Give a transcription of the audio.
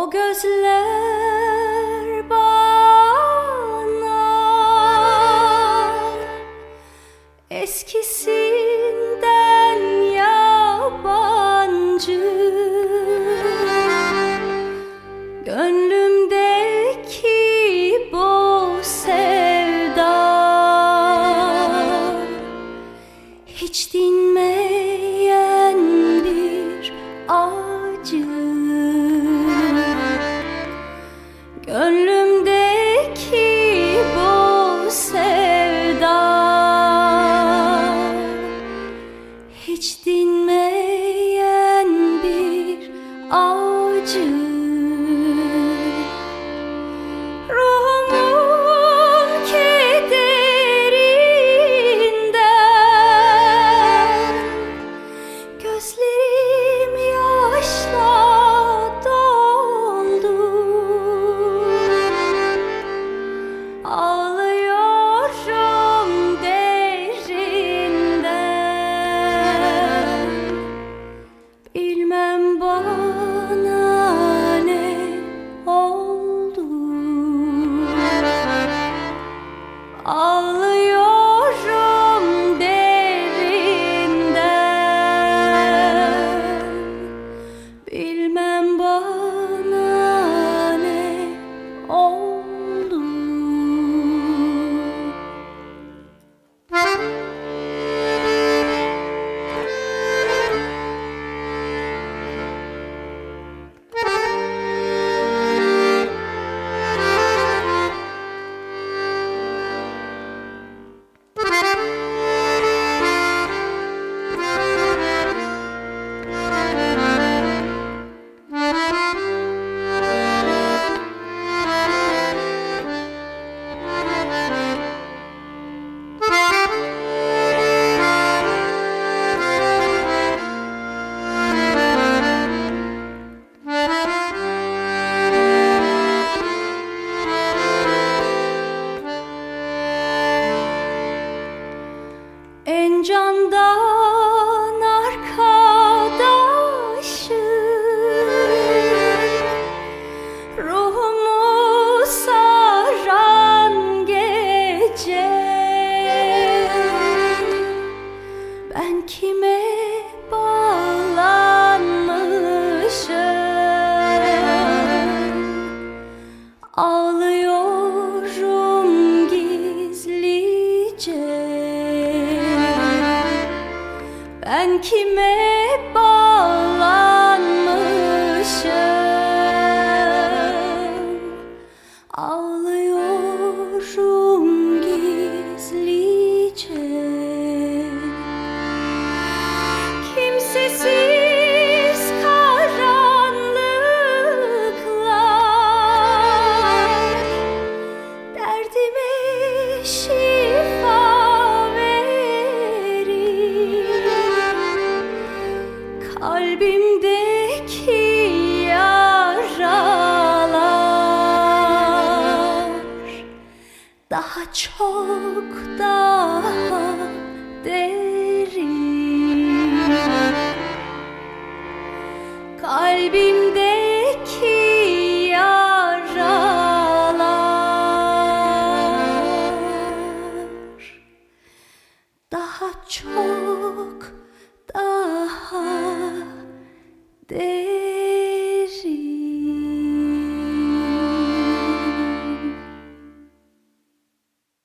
O gözler bana eskisinden yabancı. Gönlümdeki bu sevda hiç dinmeyen bir acı. Gönlümdeki bu sevda hiç dinmeyen bir acı. Ruhumun kederinden gözlerim yaşla doldu. Ağlıyorum derinden. Bilmem bana ne oldu. Ağlıyorum derinden. Bilmem bana ne oldu. En candan arkadaşım, ruhumu saran gece. Ben kime bağlanmışım? Ağlıyorum gizlice. Ben kime bağlanmışım? Ağlıyorum gizlice. Kimsesiz karanlıklar derdime şifa kalbimdeki yaralar daha çok daha derin.